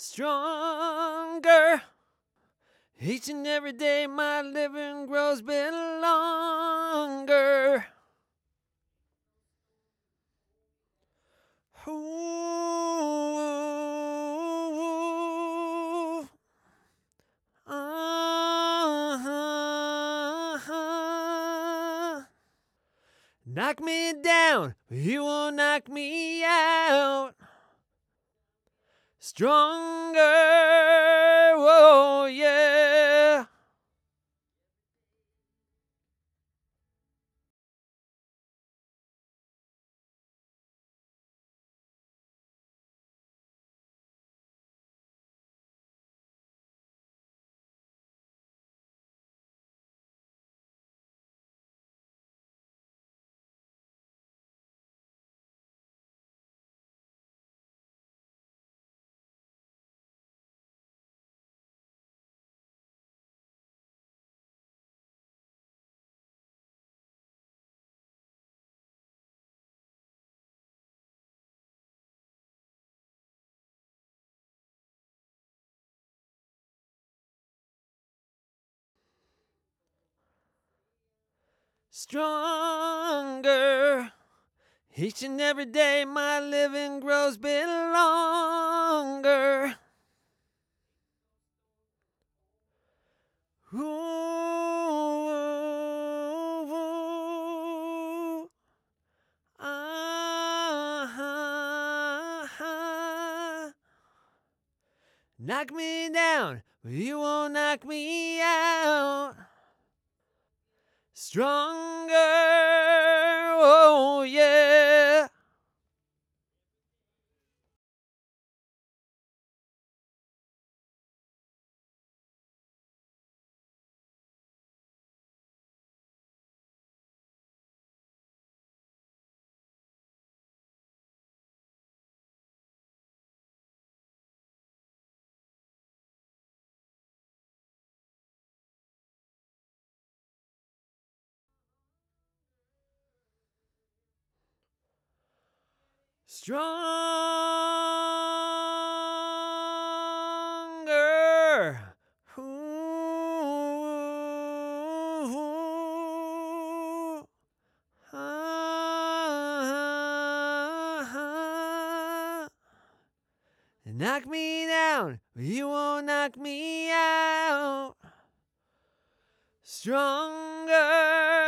Stronger. Each and every day my living grows a bit longer. Ooh, uh-huh. Knock me down, but you won't knock me out. Stronger, oh yeah. Stronger. Each and every day my living grows a bit longer. Ooh, uh-huh. Knock me down, but you won't knock me out. Stronger, oh yeah. Stronger. Ooh, uh-huh. Knock me down, but you won't knock me out. Stronger.